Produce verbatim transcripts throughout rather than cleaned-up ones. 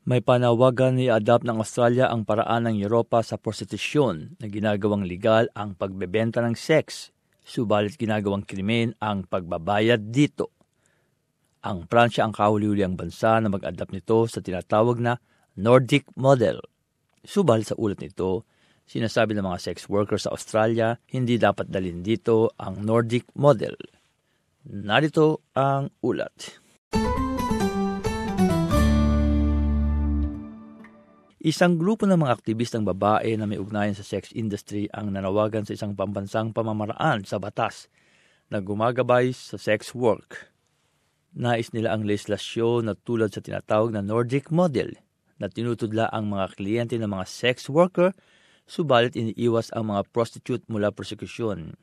May panawagan ni i-adapt ng Australia ang paraan ng Europa sa prostitusyon na ginagawang legal ang pagbebenta ng sex, subalit ginagawang krimen ang pagbabayad dito. Ang Pransya ang kahuli-huliang bansa na mag-adapt nito sa tinatawag na Nordic Model. Subalit sa ulat nito, sinasabi ng mga sex workers sa Australia hindi dapat dalhin dito ang Nordic Model. Narito ang ulat. Isang grupo ng mga aktivistang babae na may ugnayan sa sex industry ang nanawagan sa isang pambansang pamamaraan sa batas na gumagabay sa sex work. Nais nila ang legislasyon na tulad sa tinatawag na Nordic Model na tinutudla ang mga kliyente ng mga sex worker, subalit iniiwas ang mga prostitute mula prosekusyon.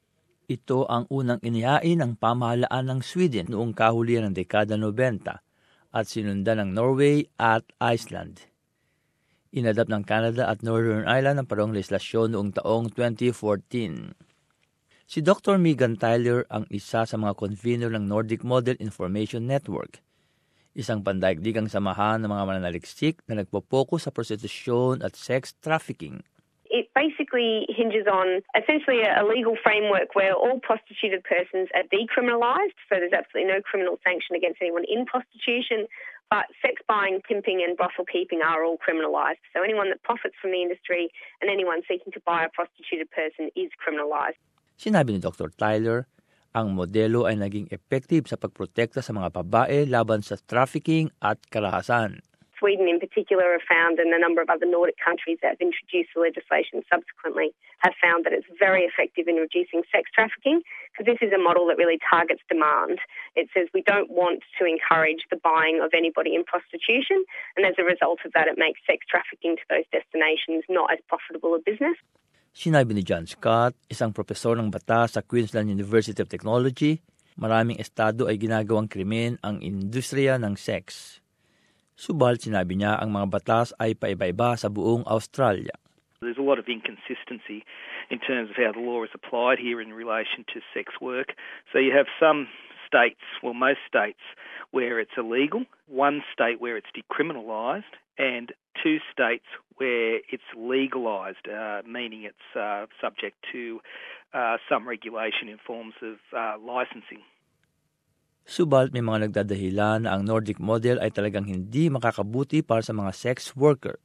Ito ang unang inihain ng pamahalaan ng Sweden noong kahulian ng dekada nobenta at sinundan ng Norway at Iceland. Inadapt ng Canada at Northern Ireland ang parehong legislasyon noong taong twenty fourteen. Si Doctor Megan Tyler ang isa sa mga convener ng Nordic Model Information Network, isang pandaigdigang samahan ng mga mananaliksik na nagpopokus sa prostitusyon at sex trafficking. It basically hinges on essentially a legal framework where all prostituted persons are decriminalised, so there's absolutely no criminal sanction against anyone in prostitution, but sex buying, pimping and brothel keeping are all criminalised. So anyone that profits from the industry and anyone seeking to buy a prostituted person is criminalised. Sinabi ni Doctor Tyler, ang modelo ay naging effective sa pagprotekta sa mga babae laban sa trafficking at karahasan. Sweden in particular have found, and a number of other Nordic countries that have introduced the legislation subsequently, have found that it's very effective in reducing sex trafficking, because this is a model that really targets demand. It says we don't want to encourage the buying of anybody in prostitution, and as a result of that it makes sex trafficking to those destinations not as profitable a business. Sinabi ni John Scott, isang profesor ng batas sa Queensland University of Technology, maraming estado ay ginagawang krimen ang industriya ng sex. Subalit sinabi niya ang mga batas ay paiba-iba sa buong Australia. There's a lot of inconsistency in terms of how the law is applied here in relation to sex work. So you have some states, well most states, where it's illegal, one state where it's decriminalised, and two states where it's legalised, uh, meaning it's uh, subject to uh, some regulation in forms of uh, licensing. Subalit may mga nagdadahilan na ang Nordic Model ay talagang hindi makakabuti para sa mga sex worker.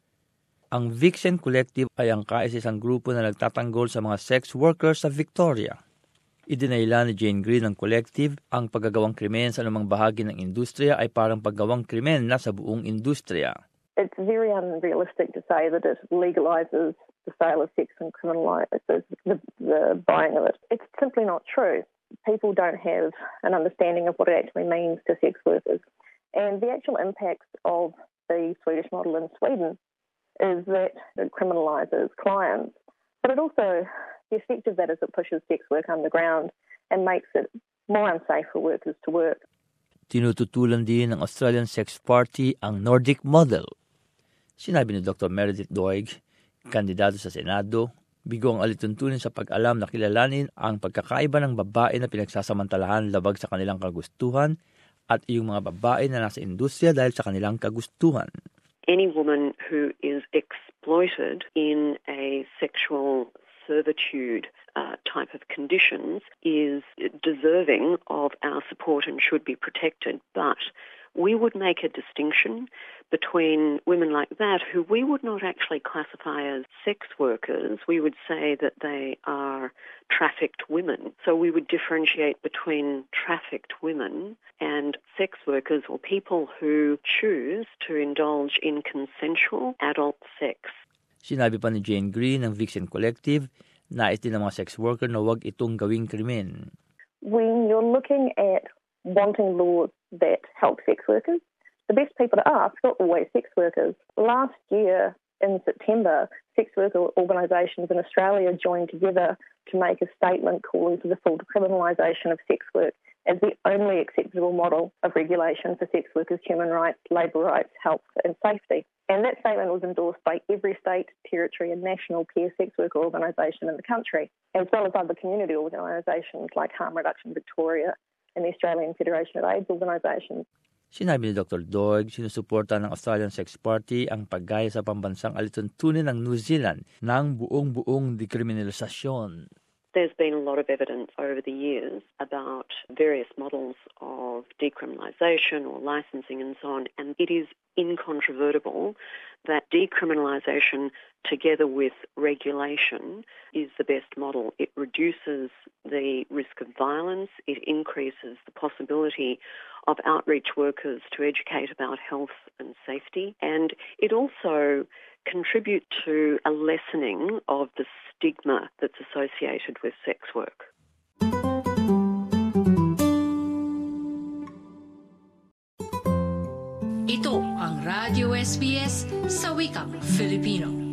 Ang Vixen Collective ay ang kaisa-isang grupo na nagtatanggol sa mga sex workers sa Victoria. Idinahila ni Jane Green ng collective, ang paggagawang krimen sa anumang bahagi ng industriya ay parang paggawang krimen na sa buong industriya. It's very unrealistic to say that it legalises the sale of sex and criminalises the, the buying of it. It's simply not true. People don't have an understanding of what it actually means to sex workers. And the actual impacts of the Swedish model in Sweden is that it criminalises clients. But it also, the effect of that is it pushes sex work underground and makes it more unsafe for workers to work. Tinututulan din ng Australian Sex Party ang Nordic Model. Sinabi ni Doctor Meredith Doig, kandidato sa Senado, bigo ang alituntunin sa pag-alam na kilalanin ang pagkakaiba ng babae na pinagsasamantalahan labag sa kanilang kagustuhan at yung mga babae na nasa industriya dahil sa kanilang kagustuhan. Any woman who is exploited in a sexual servitude uh, type of conditions is deserving of our support and should be protected, but we would make a distinction between women like that who we would not actually classify as sex workers. We would say that they are trafficked women. So we would differentiate between trafficked women and sex workers or people who choose to indulge in consensual adult sex. Sinabi pa ni Jane Green ng Vixen Collective, nais din ng mga sex worker na huwag itong gawing krimen. When you're looking at wanting laws that help sex workers, the best people to ask are always sex workers. Last year, in September, sex worker organisations in Australia joined together to make a statement calling for the full decriminalisation of sex work as the only acceptable model of regulation for sex workers' human rights, labour rights, health and safety. And that statement was endorsed by every state, territory and national peer sex worker organisation in the country, as well as other community organisations like Harm Reduction Victoria and the Australian Federation of AIDS organisations. Sinabi ni Doctor Doig, sinusuporta ng Australian Sex Party ang paggaya sa pambansang alituntunin ng New Zealand ng buong-buong dekriminalisasyon. There's been a lot of evidence over the years about various models of decriminalisation or licensing and so on, and it is incontrovertible that decriminalisation together with regulation is the best model. It reduces the risk of violence, it increases the possibility of outreach workers to educate about health and safety, and it also contributes to a lessening of the stigma that's associated with sex work. Ito ang Radio S B S sa wikang Filipino.